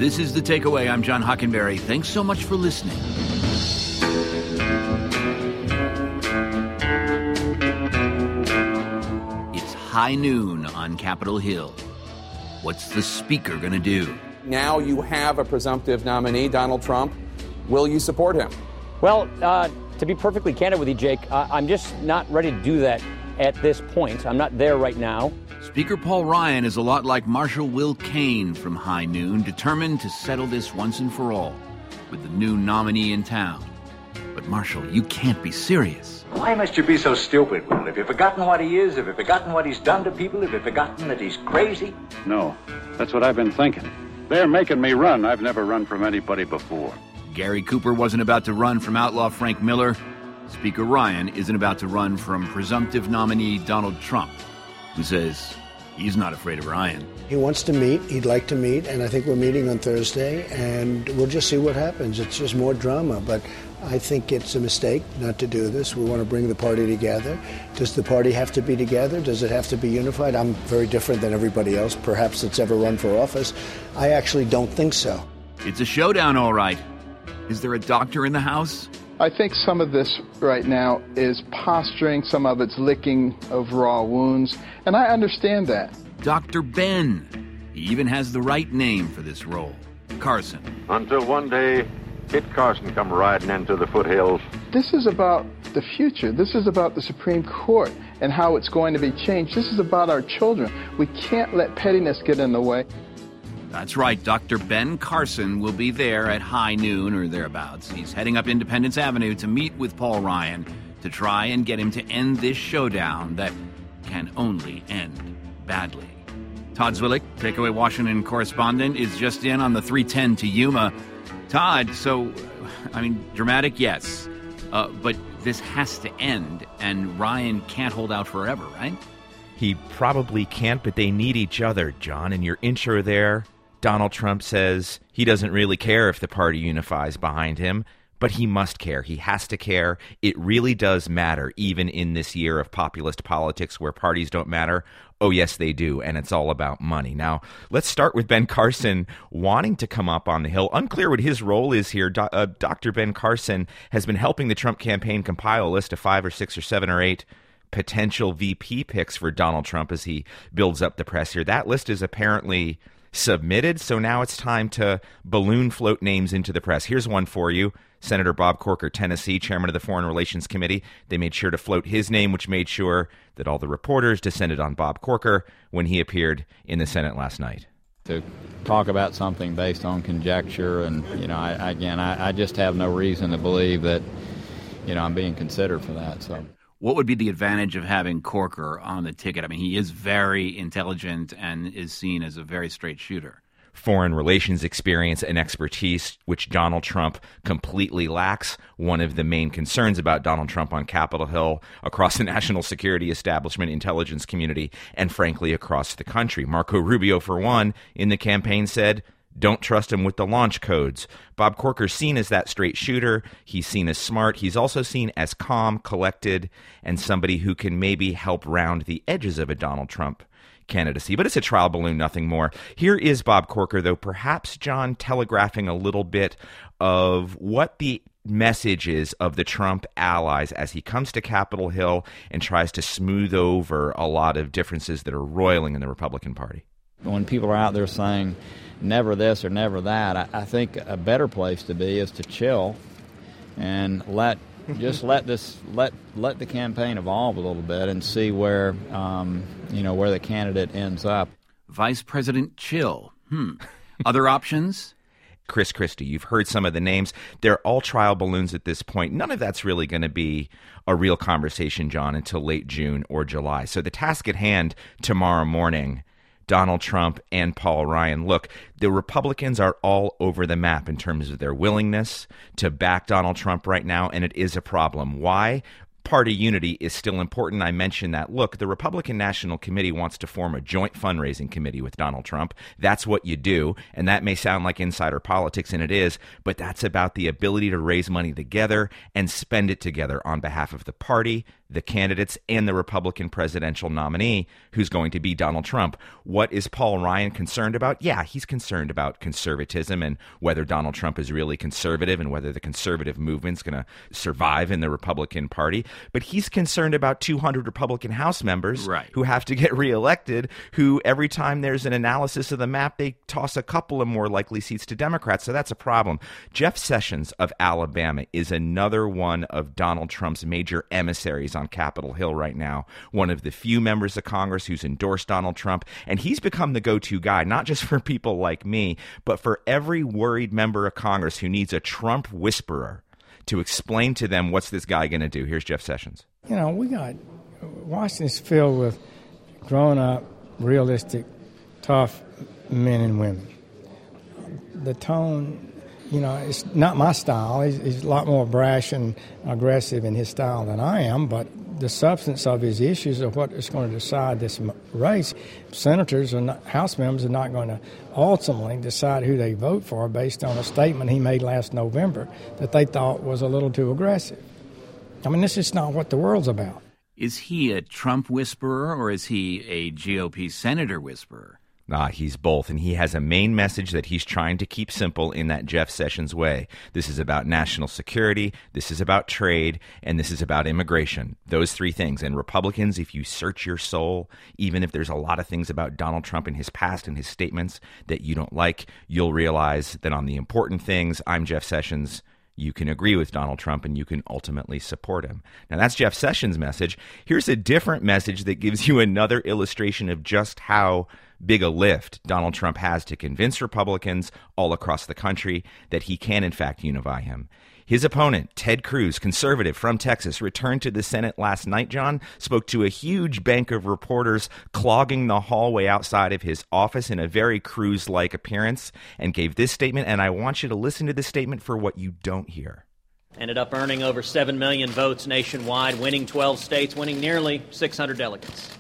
This is The Takeaway. I'm John Hockenberry. Thanks so much for listening. It's high noon on Capitol Hill. What's the speaker going to do? Now you have a presumptive nominee, Donald Trump. Will you support him? Well, to be perfectly candid with you, Jake, I'm just not ready to do that at this point. I'm not there right now. Speaker Paul Ryan is a lot like Marshal Will Cain from High Noon, determined to settle this once and for all with the new nominee in town. But Marshal, you can't be serious. Why must you be so stupid, Will? Have you forgotten what he is? Have you forgotten what he's done to people? Have you forgotten that he's crazy? No, that's what I've been thinking. They're making me run. I've never run from anybody before. Gary Cooper wasn't about to run from outlaw Frank Miller. Speaker Ryan isn't about to run from presumptive nominee Donald Trump, who says he's not afraid of Ryan. He wants to meet. He'd like to meet, and I think we're meeting on Thursday, and we'll just see what happens. It's just more drama, but I think it's a mistake not to do this. We want to bring the party together. Does the party have to be together? Does it have to be unified? I'm very different than everybody else, perhaps, that's ever run for office. I actually don't think so. It's a showdown, all right. Is there a doctor in the house? I think some of this right now is posturing, some of it's licking of raw wounds, and I understand that. Dr. Ben. He even has the right name for this role. Carson. Until one day, Kit Carson come riding into the foothills. This is about the future. This is about the Supreme Court and how it's going to be changed. This is about our children. We can't let pettiness get in the way. That's right, Dr. Ben Carson will be there at high noon or thereabouts. He's heading up Independence Avenue to meet with Paul Ryan to try and get him to end this showdown that can only end badly. Todd Zwillich, Takeaway Washington correspondent, is just in on the 310 to Yuma. Todd, so, dramatic, yes, but this has to end, and Ryan can't hold out forever, right? He probably can't, but they need each other, John, and your intro there. Donald Trump says he doesn't really care if the party unifies behind him, but he must care. He has to care. It really does matter, even in this year of populist politics where parties don't matter. Oh, yes, they do, and it's all about money. Now, let's start with Ben Carson wanting to come up on the Hill. Unclear what his role is here. Dr. Ben Carson has been helping the Trump campaign compile a list of 5 or 6 or 7 or 8 potential VP picks for Donald Trump as he builds up the press here. That list is apparently submitted, so now it's time to balloon float names into the press. Here's one for you. Senator Bob Corker, Tennessee, chairman of the Foreign Relations Committee. They made sure to float his name, which made sure that all the reporters descended on Bob Corker when he appeared in the Senate last night. To talk about something based on conjecture, and, I just have no reason to believe that, I'm being considered for that, so... What would be the advantage of having Corker on the ticket? He is very intelligent and is seen as a very straight shooter. Foreign relations experience and expertise, which Donald Trump completely lacks. One of the main concerns about Donald Trump on Capitol Hill, across the national security establishment, intelligence community, and frankly across the country. Marco Rubio, for one, in the campaign said, don't trust him with the launch codes. Bob Corker's seen as that straight shooter. He's seen as smart. He's also seen as calm, collected, and somebody who can maybe help round the edges of a Donald Trump candidacy. But it's a trial balloon, nothing more. Here is Bob Corker, though, perhaps, John, telegraphing a little bit of what the message is of the Trump allies as he comes to Capitol Hill and tries to smooth over a lot of differences that are roiling in the Republican Party. When people are out there saying never this or never that, I think a better place to be is to chill and let the campaign evolve a little bit and see where where the candidate ends up. Vice President chill. Other options? Chris Christie, you've heard some of the names. They're all trial balloons at this point. None of that's really going to be a real conversation, John, until late June or July. So the task at hand tomorrow morning, Donald Trump and Paul Ryan. Look, the Republicans are all over the map in terms of their willingness to back Donald Trump right now, and it is a problem. Why? party unity is still important. I mentioned that. Look, the Republican National Committee wants to form a joint fundraising committee with Donald Trump. That's what you do, and that may sound like insider politics, and it is, but that's about the ability to raise money together and spend it together on behalf of the party, the candidates, and the Republican presidential nominee, who's going to be Donald Trump. What is Paul Ryan concerned about? Yeah, he's concerned about conservatism and whether Donald Trump is really conservative and whether the conservative movement's going to survive in the Republican Party. But he's concerned about 200 Republican House members who have to get reelected, who every time there's an analysis of the map, they toss a couple of more likely seats to Democrats. So that's a problem. Jeff Sessions of Alabama is another one of Donald Trump's major emissaries on Capitol Hill right now, one of the few members of Congress who's endorsed Donald Trump, and he's become the go-to guy, not just for people like me, but for every worried member of Congress who needs a Trump whisperer to explain to them what's this guy going to do. Here's Jeff Sessions. You know, Washington's filled with grown-up, realistic, tough men and women. The tone, it's not my style. He's a lot more brash and aggressive in his style than I am, but the substance of his issues are what is going to decide this race. Senators or House members are not going to ultimately decide who they vote for based on a statement he made last November that they thought was a little too aggressive. I mean, this is not what the world's about. Is he a Trump whisperer or is he a GOP senator whisperer? He's both, and he has a main message that he's trying to keep simple in that Jeff Sessions way. This is about national security, this is about trade, and this is about immigration. Those three things. And Republicans, if you search your soul, even if there's a lot of things about Donald Trump in his past and his statements that you don't like, you'll realize that on the important things, I'm Jeff Sessions. You can agree with Donald Trump and you can ultimately support him. Now, that's Jeff Sessions' message. Here's a different message that gives you another illustration of just how big a lift Donald Trump has to convince Republicans all across the country that he can, in fact, unify him. His opponent, Ted Cruz, conservative from Texas, returned to the Senate last night, John, spoke to a huge bank of reporters clogging the hallway outside of his office in a very Cruz-like appearance, and gave this statement, and I want you to listen to this statement for what you don't hear. Ended up earning over 7 million votes nationwide, winning 12 states, winning nearly 600 delegates.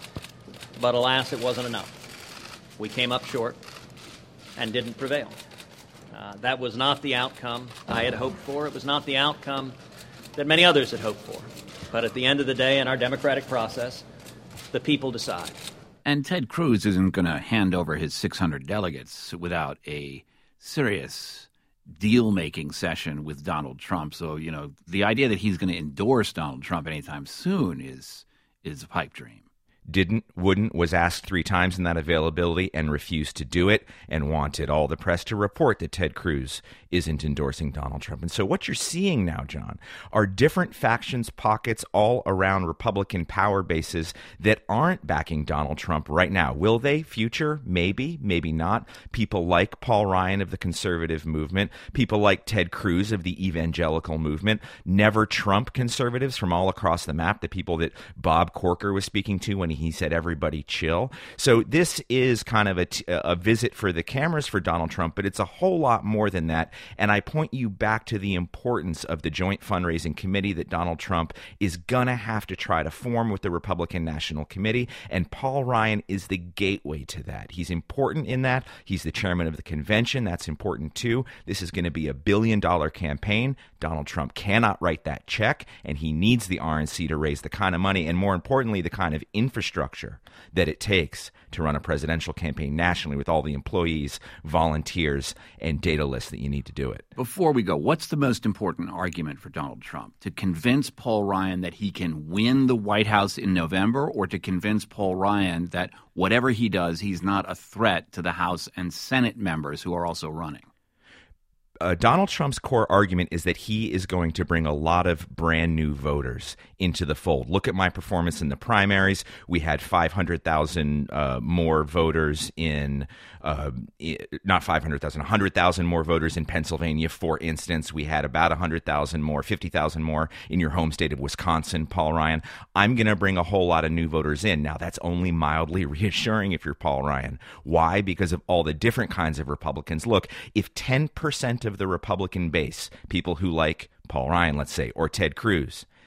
But alas, it wasn't enough. We came up short and didn't prevail. That was not the outcome I had hoped for. It was not the outcome that many others had hoped for. But at the end of the day, in our democratic process, the people decide. And Ted Cruz isn't going to hand over his 600 delegates without a serious deal-making session with Donald Trump. So, the idea that he's going to endorse Donald Trump anytime soon is a pipe dream. Didn't, wouldn't, was asked 3 times in that availability and refused to do it, and wanted all the press to report that Ted Cruz isn't endorsing Donald Trump. And so what you're seeing now, John, are different factions, pockets all around Republican power bases that aren't backing Donald Trump right now. Will they? Future? Maybe, maybe not. People like Paul Ryan of the conservative movement, people like Ted Cruz of the evangelical movement, never Trump conservatives from all across the map, the people that Bob Corker was speaking to when he said, everybody chill. So this is kind of a visit for the cameras for Donald Trump, but it's a whole lot more than that. And I point you back to the importance of the joint fundraising committee that Donald Trump is going to have to try to form with the Republican National Committee. And Paul Ryan is the gateway to that. He's important in that. He's the chairman of the convention. That's important too. This is going to be a $1 billion campaign. Donald Trump cannot write that check, and he needs the RNC to raise the kind of money and, more importantly, the kind of infrastructure that it takes to run a presidential campaign nationally with all the employees, volunteers, and data lists that you need to do it. Before we go, what's the most important argument for Donald Trump? To convince Paul Ryan that he can win the White House in November, or to convince Paul Ryan that whatever he does, he's not a threat to the House and Senate members who are also running? Donald Trump's core argument is that he is going to bring a lot of brand new voters into the fold. Look at my performance in the primaries. We had 500,000 more voters in not 500,000, 100,000 more voters in Pennsylvania, for instance. We had about 100,000 more, 50,000 more in your home state of Wisconsin, Paul Ryan. I'm going to bring a whole lot of new voters in. Now, that's only mildly reassuring if you're Paul Ryan. Why? Because of all the different kinds of Republicans. Look, if 10% of the Republican base, people who like Paul Ryan, let's say, or Ted Cruz,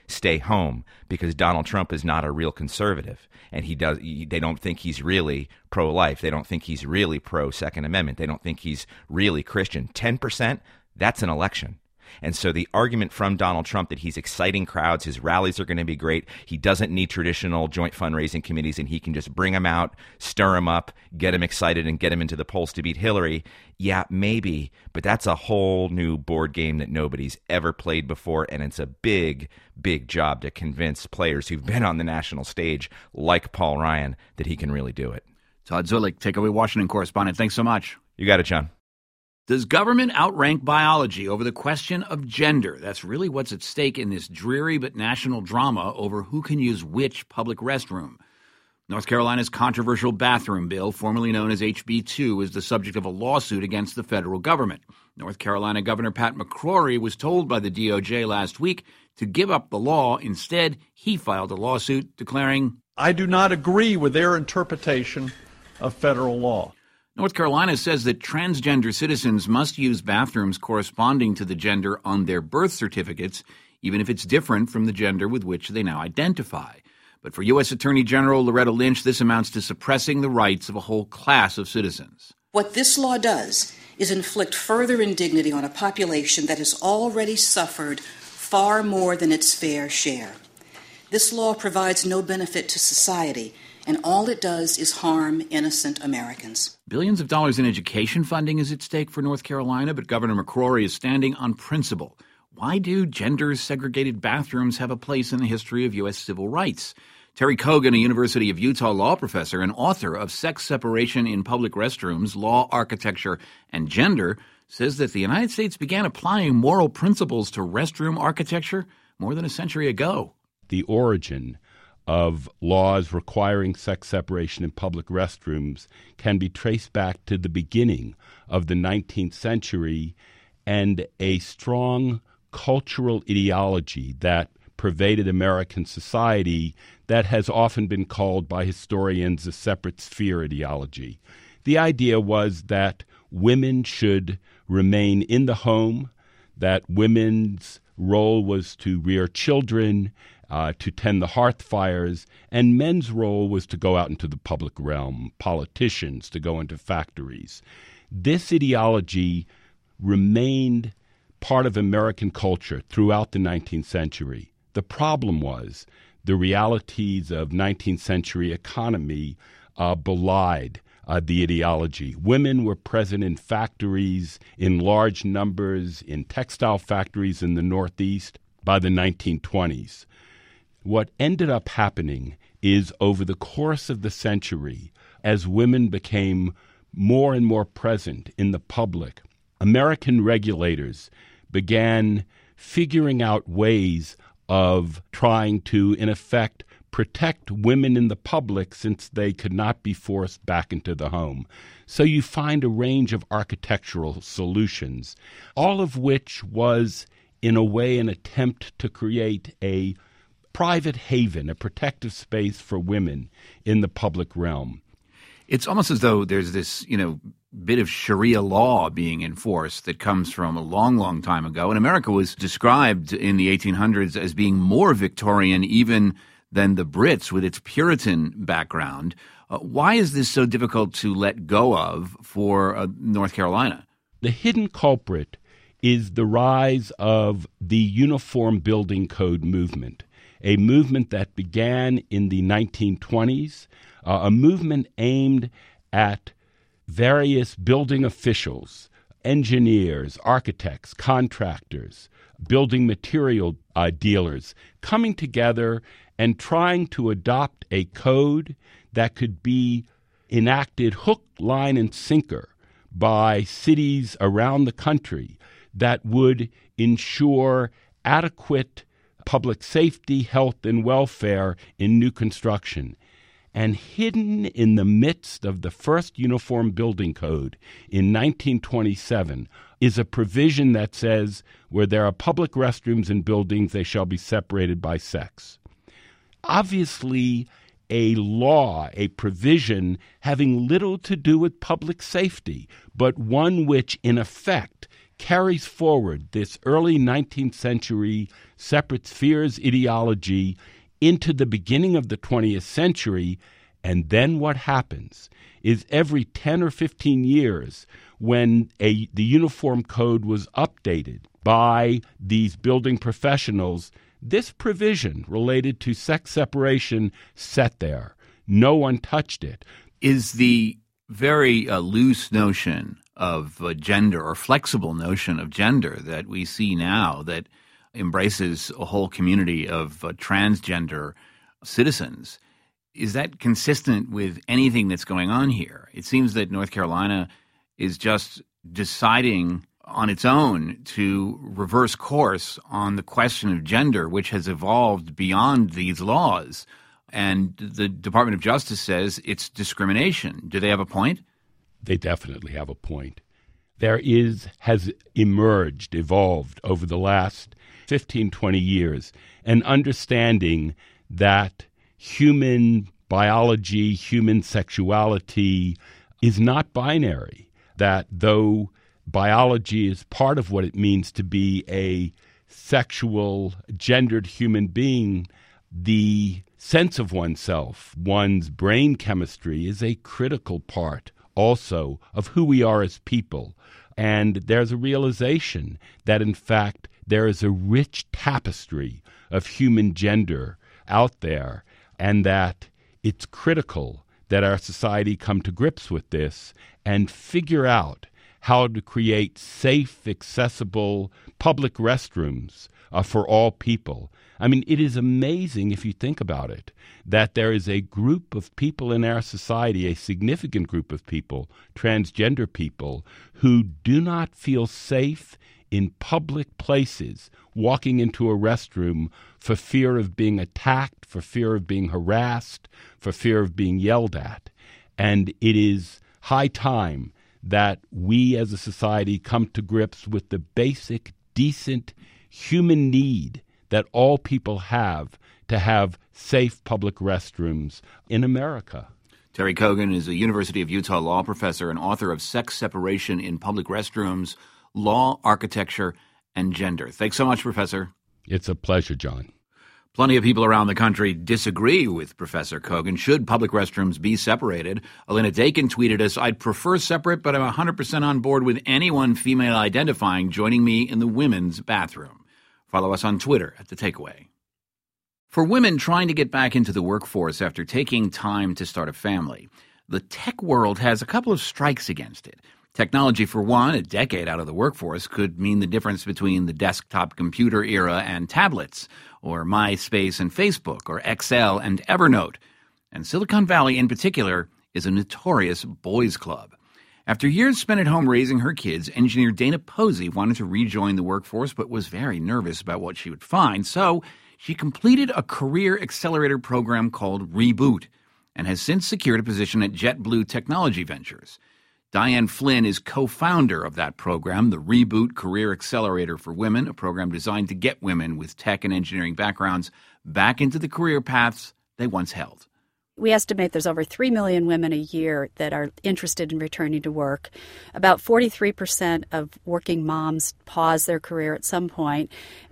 stay home because Donald Trump is not a real conservative. And they don't think he's really pro-life. They don't think he's really pro-Second Amendment. They don't think he's really Christian. 10%, that's an election. And so the argument from Donald Trump that he's exciting crowds, his rallies are going to be great, he doesn't need traditional joint fundraising committees, and he can just bring them out, stir them up, get them excited, and get them into the polls to beat Hillary. Yeah, maybe, but that's a whole new board game that nobody's ever played before, and it's a big, big job to convince players who've been on the national stage, like Paul Ryan, that he can really do it. Todd Zulik, Takeaway Washington correspondent. Thanks so much. You got it, John. Does government outrank biology over the question of gender? That's really what's at stake in this dreary but national drama over who can use which public restroom. North Carolina's controversial bathroom bill, formerly known as HB 2, is the subject of a lawsuit against the federal government. North Carolina Governor Pat McCrory was told by the DOJ last week to give up the law. Instead, he filed a lawsuit declaring, "I do not agree with their interpretation of federal law." North Carolina says that transgender citizens must use bathrooms corresponding to the gender on their birth certificates, even if it's different from the gender with which they now identify. But for U.S. Attorney General Loretta Lynch, this amounts to suppressing the rights of a whole class of citizens. What this law does is inflict further indignity on a population that has already suffered far more than its fair share. This law provides no benefit to society, and all it does is harm innocent Americans. Billions of dollars in education funding is at stake for North Carolina, but Governor McCrory is standing on principle. Why do gender-segregated bathrooms have a place in the history of U.S. civil rights? Terry Kogan, a University of Utah law professor and author of Sex Separation in Public Restrooms, Law, Architecture, and Gender, says that the United States began applying moral principles to restroom architecture more than a century ago. The origin of laws requiring sex separation in public restrooms can be traced back to the beginning of the 19th century and a strong cultural ideology that pervaded American society that has often been called by historians a separate sphere ideology. The idea was that women should remain in the home, that women's role was to rear children, to tend the hearth fires, and men's role was to go out into the public realm, politicians to go into factories. This ideology remained part of American culture throughout the 19th century. The problem was the realities of 19th century economy belied the ideology. Women were present in factories in large numbers, in textile factories in the Northeast by the 1920s. What ended up happening is over the course of the century, as women became more and more present in the public, American regulators began figuring out ways of trying to, in effect, protect women in the public since they could not be forced back into the home. So you find a range of architectural solutions, all of which was, in a way, an attempt to create a private haven, a protective space for women in the public realm. It's almost as though there's this, bit of Sharia law being enforced that comes from a long, long time ago. And America was described in the 1800s as being more Victorian even than the Brits with its Puritan background. Why is this so difficult to let go of for North Carolina? The hidden culprit is the rise of the Uniform Building Code movement, a movement that began in the 1920s, a movement aimed at various building officials, engineers, architects, contractors, building material dealers, coming together and trying to adopt a code that could be enacted hook, line, and sinker by cities around the country that would ensure adequate public safety, health, and welfare in new construction. And hidden in the midst of the first Uniform Building Code in 1927 is a provision that says where there are public restrooms in buildings, they shall be separated by sex. Obviously, a law, a provision having little to do with public safety, but one which, in effect, carries forward this early 19th century separate spheres ideology into the beginning of the 20th century. And then what happens is every 10 or 15 years, when the Uniform Code was updated by these building professionals, this provision related to sex separation sat there. No one touched it. Is the very loose notion of gender, or flexible notion of gender, that we see now that embraces a whole community of transgender citizens, is that consistent with anything that's going on here? It seems that North Carolina is just deciding on its own to reverse course on the question of gender, which has evolved beyond these laws. And the Department of Justice says it's discrimination. Do they have a point? They definitely have a point. There has evolved over the last 15, 20 years, an understanding that human biology, human sexuality is not binary, that though biology is part of what it means to be a sexual, gendered human being, the sense of oneself, one's brain chemistry, is a critical part also of who we are as people. And there's a realization that, in fact, there is a rich tapestry of human gender out there, and that it's critical that our society come to grips with this and figure out how to create safe, accessible public restrooms for all people. I mean, it is amazing, if you think about it, that there is a group of people in our society, a significant group of people, transgender people, who do not feel safe in public places, walking into a restroom for fear of being attacked, for fear of being harassed, for fear of being yelled at. And it is high time that we as a society come to grips with the basic, decent human need that all people have to have safe public restrooms in America. Terry Kogan is a University of Utah law professor and author of Sex Separation in Public Restrooms, Law, Architecture, and Gender. Thanks so much, Professor. It's a pleasure, John. Plenty of people around the country disagree with Professor Kogan. Should public restrooms be separated? Elena Dakin tweeted us, "I'd prefer separate, but I'm 100% on board with anyone female identifying joining me in the women's bathroom." Follow us on Twitter at The Takeaway. For women trying to get back into the workforce after taking time to start a family, the tech world has a couple of strikes against it. Technology, for one, a decade out of the workforce, could mean the difference between the desktop computer era and tablets, or MySpace and Facebook, or Excel and Evernote. And Silicon Valley, in particular, is a notorious boys' club. After years spent at home raising her kids, engineer Dana Posey wanted to rejoin the workforce but was very nervous about what she would find. So she completed a career accelerator program called Reboot and has since secured a position at JetBlue Technology Ventures. Diane Flynn is co-founder of that program, the Reboot Career Accelerator for Women, a program designed to get women with tech and engineering backgrounds back into the career paths they once held. We estimate there's over 3 million women a year that are interested in returning to work. About 43% of working moms pause their career at some point,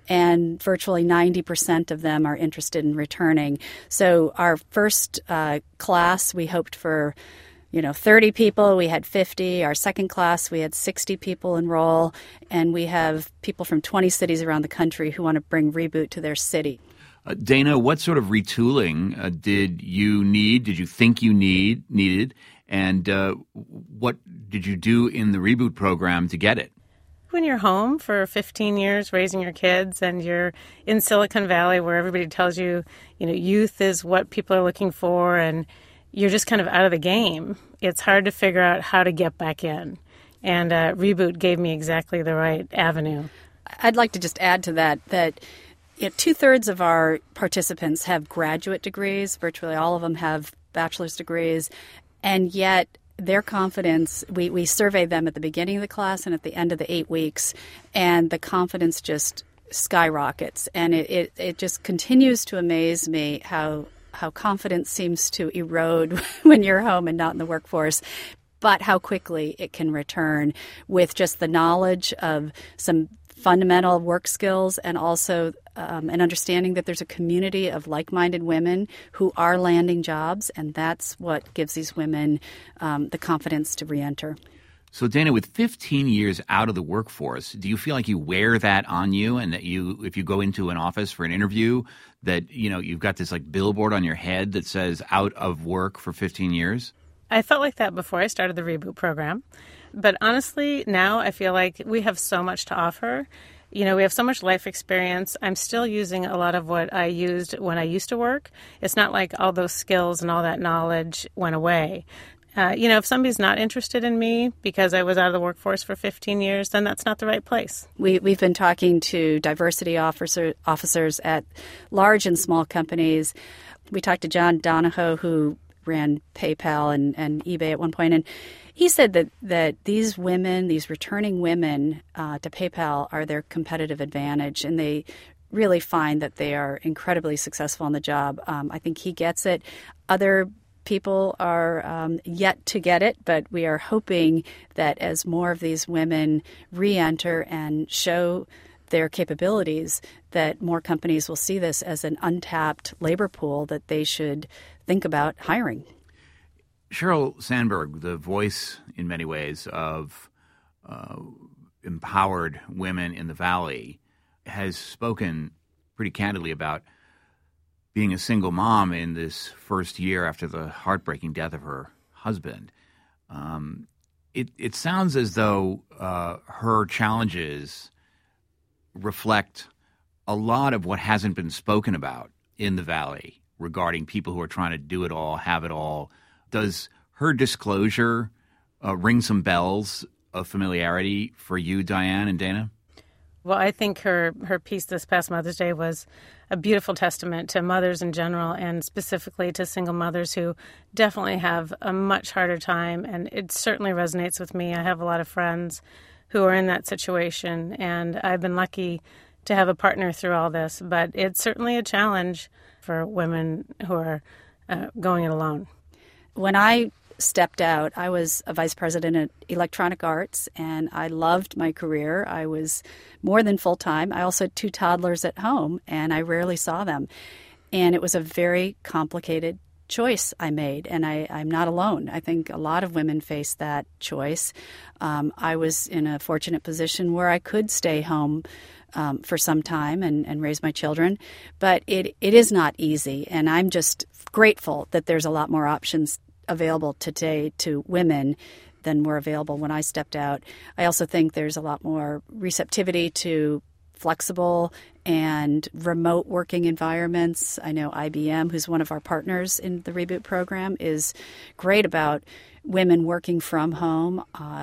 and virtually 90% of them are interested in returning. So our first class, we hoped for 30 people. We had 50. Our second class, we had 60 people enroll, and we have people from 20 cities around the country who want to bring Reboot to their city. Dana, what sort of retooling did you need? Did you think you needed? And what did you do in the Reboot program to get it? When you're home for 15 years raising your kids and you're in Silicon Valley where everybody tells you, youth is what people are looking for and you're just kind of out of the game, it's hard to figure out how to get back in. And Reboot gave me exactly the right avenue. I'd like to just add to that 2/3 of our participants have graduate degrees. Virtually all of them have bachelor's degrees. And yet their confidence, we surveyed them at the beginning of the class and at the end of the 8 weeks, and the confidence just skyrockets. And it just continues to amaze me how confidence seems to erode when you're home and not in the workforce. but how quickly it can return with just the knowledge of some fundamental work skills and also an understanding that there's a community of like-minded women who are landing jobs, and that's what gives these women the confidence to reenter. So, Dana, with 15 years out of the workforce, do you feel like you wear that on you, and that you, if you go into an office for an interview, that you've got this like billboard on your head that says "out of work for 15 years"? I felt like that before I started the Reboot program. But honestly, now I feel like we have so much to offer. We have so much life experience. I'm still using a lot of what I used when I used to work. It's not like all those skills and all that knowledge went away. If somebody's not interested in me because I was out of the workforce for 15 years, then that's not the right place. We've been talking to diversity officers at large and small companies. We talked to John Donahoe, who ran PayPal and eBay at one point, and he said that these women, these returning women to PayPal are their competitive advantage, and they really find that they are incredibly successful on the job. I think he gets it. Other people are yet to get it, but we are hoping that as more of these women re-enter and show their capabilities, that more companies will see this as an untapped labor pool that they should think about hiring. Sheryl Sandberg, the voice in many ways of empowered women in the Valley, has spoken pretty candidly about being a single mom in this first year after the heartbreaking death of her husband. It sounds as though her challenges reflect a lot of what hasn't been spoken about in the Valley regarding people who are trying to do it all, have it all. Does her disclosure ring some bells of familiarity for you, Diane and Dana? Well, I think her piece this past Mother's Day was a beautiful testament to mothers in general and specifically to single mothers who definitely have a much harder time, and it certainly resonates with me. I have a lot of friends who are in that situation, and I've been lucky to have a partner through all this, but it's certainly a challenge for women who are going it alone. When I stepped out, I was a vice president at Electronic Arts, and I loved my career. I was more than full-time. I also had 2 toddlers at home, and I rarely saw them. And it was a very complicated choice I made, and I'm not alone. I think a lot of women face that choice. I was in a fortunate position where I could stay home for some time and raise my children, but it is not easy, and I'm just grateful that there's a lot more options available today to women than were available when I stepped out. I also think there's a lot more receptivity to flexible and remote working environments. I know IBM, who's one of our partners in the Reboot program, is great about women working from home,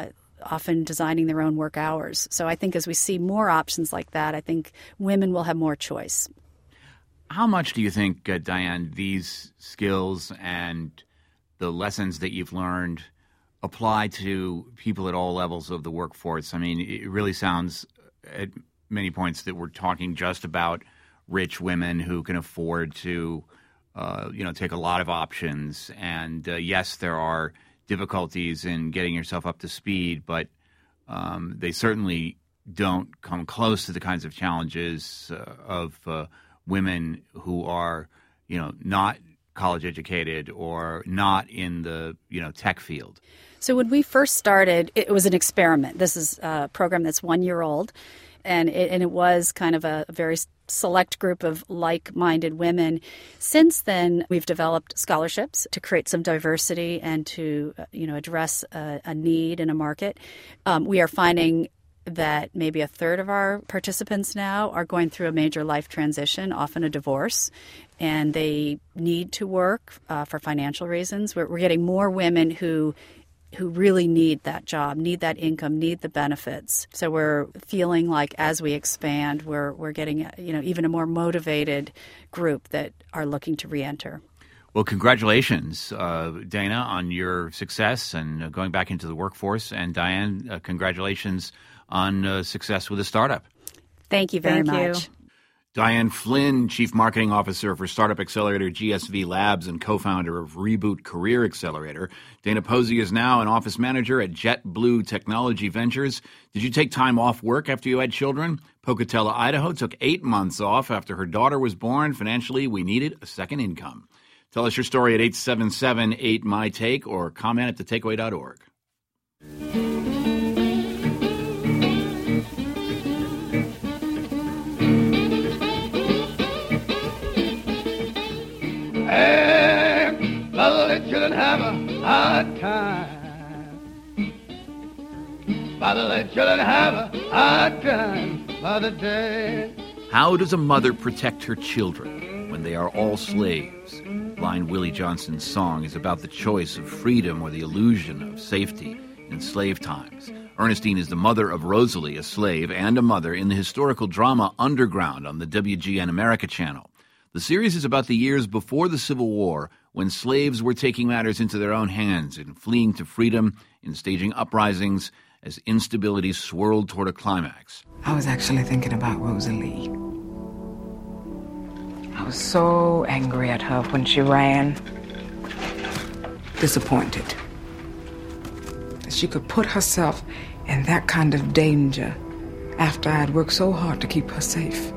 often designing their own work hours. So I think as we see more options like that, I think women will have more choice. How much do you think, Diane, these skills and the lessons that you've learned apply to people at all levels of the workforce? I mean, it really sounds at many points that we're talking just about rich women who can afford to, take a lot of options. And yes, there are difficulties in getting yourself up to speed, but they certainly don't come close to the kinds of challenges of women who are, not college educated or not in the tech field. So when we first started, it was an experiment. This is a program that's 1 year old, and it was kind of a very select group of like-minded women. Since then, we've developed scholarships to create some diversity and to address a need in a market. We are finding that maybe a third of our participants now are going through a major life transition, often a divorce, and they need to work for financial reasons. We're getting more women who really need that job, need that income, need the benefits. So we're feeling like as we expand, we're getting even a more motivated group that are looking to reenter. Well, congratulations, Dana, on your success and going back into the workforce. And Diane, congratulations on success with a startup. Thank you very much. Diane Flynn, Chief Marketing Officer for startup accelerator GSV Labs and co-founder of Reboot Career Accelerator. Dana Posey is now an office manager at JetBlue Technology Ventures. Did you take time off work after you had children? Pocatello, Idaho took 8 months off after her daughter was born. Financially, we needed a second income. Tell us your story at 877-8MY-TAKE or comment at thetakeaway.org. Hey, mother, let children have a hard time. Mother, let children have a hard time. Mother, day. How does a mother protect her children when they are all slaves? Blind Willie Johnson's song is about the choice of freedom or the illusion of safety in slave times. Ernestine is the mother of Rosalie, a slave, and a mother in the historical drama Underground on the WGN America channel. The series is about the years before the Civil War, when slaves were taking matters into their own hands and fleeing to freedom and staging uprisings as instability swirled toward a climax. I was actually thinking about Rosalie. I was so angry at her when she ran. Disappointed. That she could put herself in that kind of danger after I had worked so hard to keep her safe.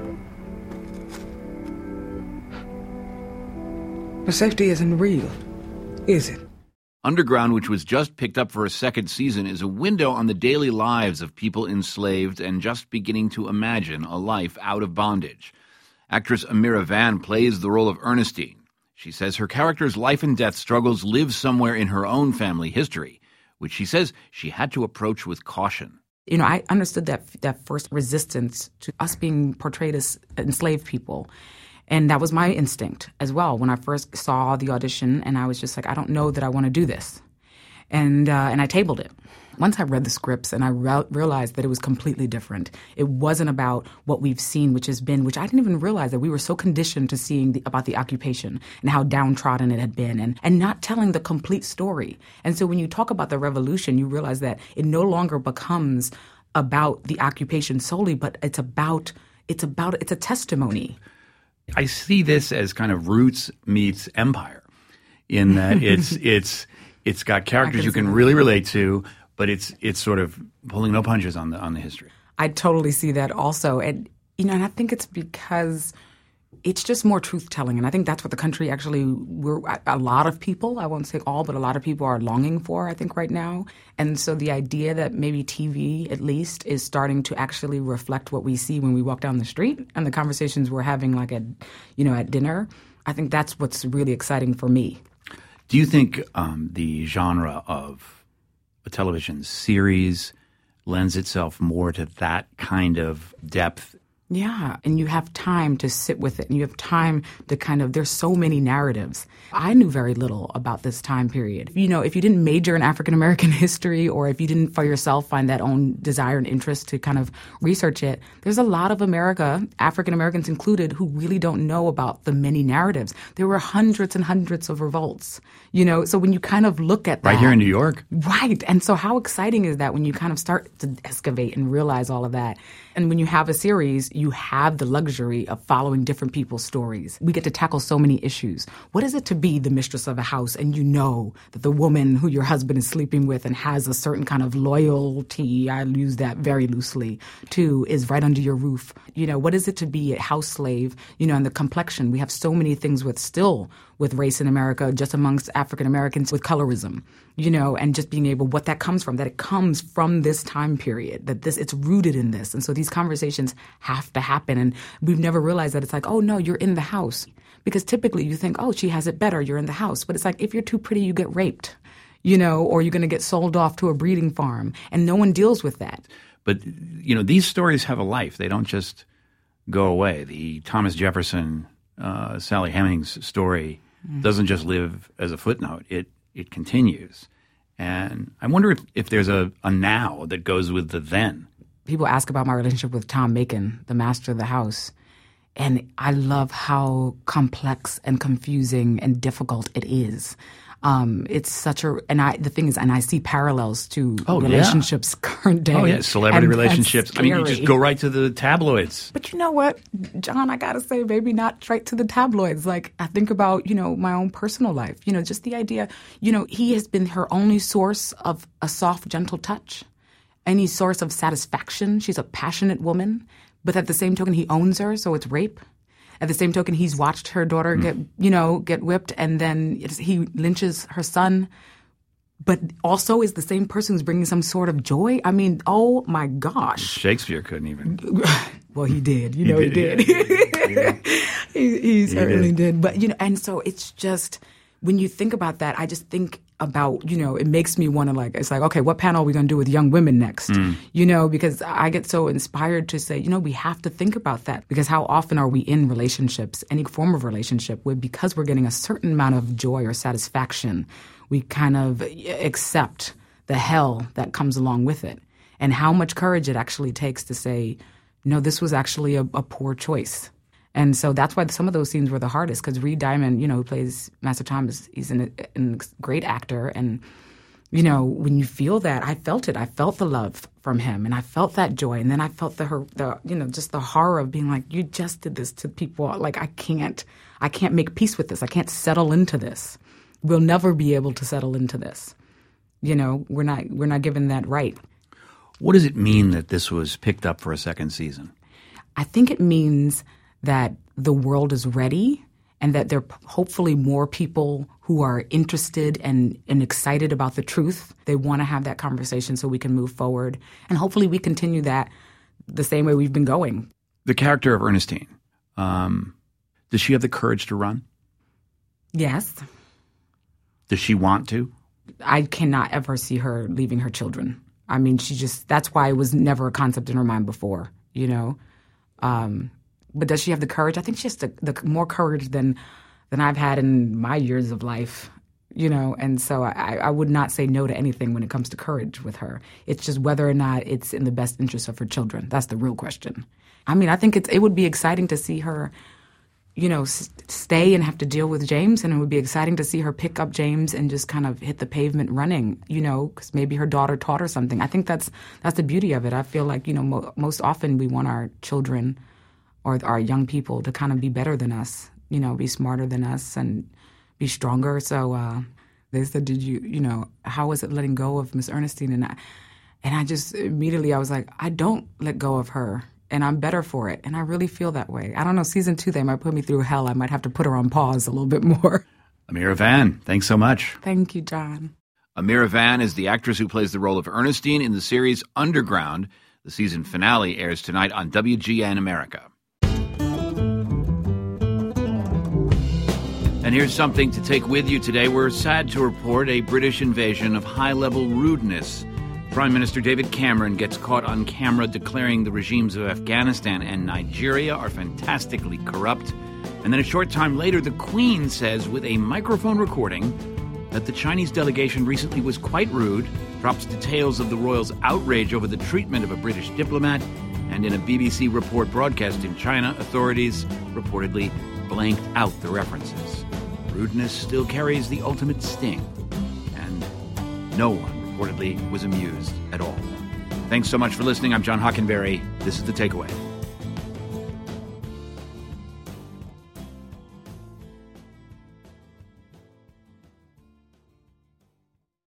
But safety isn't real, is it? Underground, which was just picked up for a second season, is a window on the daily lives of people enslaved and just beginning to imagine a life out of bondage. Actress Amira Van plays the role of Ernestine. She says her character's life and death struggles live somewhere in her own family history, which she says she had to approach with caution. You know, I understood that first resistance to us being portrayed as enslaved people. And that was my instinct as well when I first saw the audition, and I was just like, I don't know that I want to do this. And I tabled it. Once I read the scripts and I realized that it was completely different. It wasn't about what we've seen, which I didn't even realize that we were so conditioned to seeing about the occupation and how downtrodden it had been and not telling the complete story. And so when you talk about the revolution, you realize that it no longer becomes about the occupation solely, but it's a testimony. I see this as kind of Roots meets Empire, in that it's got characters you can really relate to, but it's sort of pulling no punches on the history. I totally see that also, and and I think it's because it's just more truth-telling, and I think that's what the country actually, a lot of people, I won't say all, but a lot of people are longing for, I think, right now. And so the idea that maybe TV, at least, is starting to actually reflect what we see when we walk down the street and the conversations we're having, like at dinner, I think that's what's really exciting for me. Do you think the genre of a television series lends itself more to that kind of depth? Yeah, and you have time to sit with it, and you have time to there's so many narratives. I knew very little about this time period. If you didn't major in African-American history, or if you didn't for yourself find that own desire and interest to kind of research it, there's a lot of America, African-Americans included, who really don't know about the many narratives. There were hundreds and hundreds of revolts, so when you kind of look at that. Right here in New York. Right, and so how exciting is that when you kind of start to excavate and realize all of that? And when you have a series, you have the luxury of following different people's stories. We get to tackle so many issues. What is it to be the mistress of a house and you know that the woman who your husband is sleeping with and has a certain kind of loyalty, I use that very loosely, to, is right under your roof? What is it to be a house slave, and the complexion? We have so many things with race in America, just amongst African Americans, with colorism, and just being able, what that comes from, that it comes from this time period, that it's rooted in this. And so these conversations have to happen. And we've never realized that it's like, oh, no, you're in the house. Because typically you think, oh, she has it better, you're in the house. But it's like, if you're too pretty, you get raped, or you're going to get sold off to a breeding farm. And no one deals with that. But, these stories have a life. They don't just go away. The Thomas Jefferson, Sally Hemings story doesn't just live as a footnote. It continues. And I wonder if there's a now that goes with the then. People ask about my relationship with Tom Macon, the master of the house. And I love how complex and confusing and difficult it is. It's such a, the thing is, and I see parallels to Oh, yeah. relationships current day. Oh, yeah, celebrity and relationships. that's I mean, you scary. just go right to the tabloids. But you know what, John, I gotta say, maybe not right to the tabloids. Like, I think about, my own personal life, just the idea, he has been her only source of a soft, gentle touch, any source of satisfaction. She's a passionate woman, but at the same token, he owns her, so it's rape. At the same token, he's watched her daughter get whipped, and then he lynches her son, but also is the same person who's bringing some sort of joy. I mean, oh my gosh. Shakespeare couldn't even. Well, he did. He did. He certainly did. But, and so it's just, when you think about that, I just think about, it makes me want to it's like, okay, what panel are we going to do with young women next? Because I get so inspired to say, we have to think about that, because how often are we in relationships, any form of relationship, where because we're getting a certain amount of joy or satisfaction, we kind of accept the hell that comes along with it, and how much courage it actually takes to say, no, this was actually a poor choice. And so that's why some of those scenes were the hardest, because Reed Diamond, who plays Master Thomas, he's a great actor. And, when you feel that, I felt it. I felt the love from him, and I felt that joy. And then I felt just the horror of being like, you just did this to people. Like, I can't make peace with this. I can't settle into this. We'll never be able to settle into this. We're not given that right. What does it mean that this was picked up for a second season? I think it means that the world is ready, and that there are hopefully more people who are interested and excited about the truth. They want to have that conversation so we can move forward. And hopefully we continue that the same way we've been going. The character of Ernestine, does she have the courage to run? Yes. Does she want to? I cannot ever see her leaving her children. I mean, that's why it was never a concept in her mind before, But does she have the courage? I think she has the more courage than I've had in my years of life, And so I would not say no to anything when it comes to courage with her. It's just whether or not it's in the best interest of her children. That's the real question. I mean, I think it would be exciting to see her, stay and have to deal with James, and it would be exciting to see her pick up James and just kind of hit the pavement running, because maybe her daughter taught her something. I think that's the beauty of it. I feel like, most often we want our children or our young people to kind of be better than us, be smarter than us and be stronger. So they said, how was it letting go of Miss Ernestine? And I just immediately, I was like, I don't let go of her, and I'm better for it. And I really feel that way. I don't know, season 2, they might put me through hell. I might have to put her on pause a little bit more. Amira Van, thanks so much. Thank you, John. Amira Van is the actress who plays the role of Ernestine in the series Underground. The season finale airs tonight on WGN America. And here's something to take with you today. We're sad to report a British invasion of high-level rudeness. Prime Minister David Cameron gets caught on camera declaring the regimes of Afghanistan and Nigeria are fantastically corrupt. And then a short time later, the Queen says with a microphone recording that the Chinese delegation recently was quite rude, drops details of the royals' outrage over the treatment of a British diplomat, and in a BBC report broadcast in China, authorities reportedly blanked out the references. Rudeness still carries the ultimate sting, and no one reportedly was amused at all. Thanks so much for listening. I'm John Hockenberry. This is The Takeaway.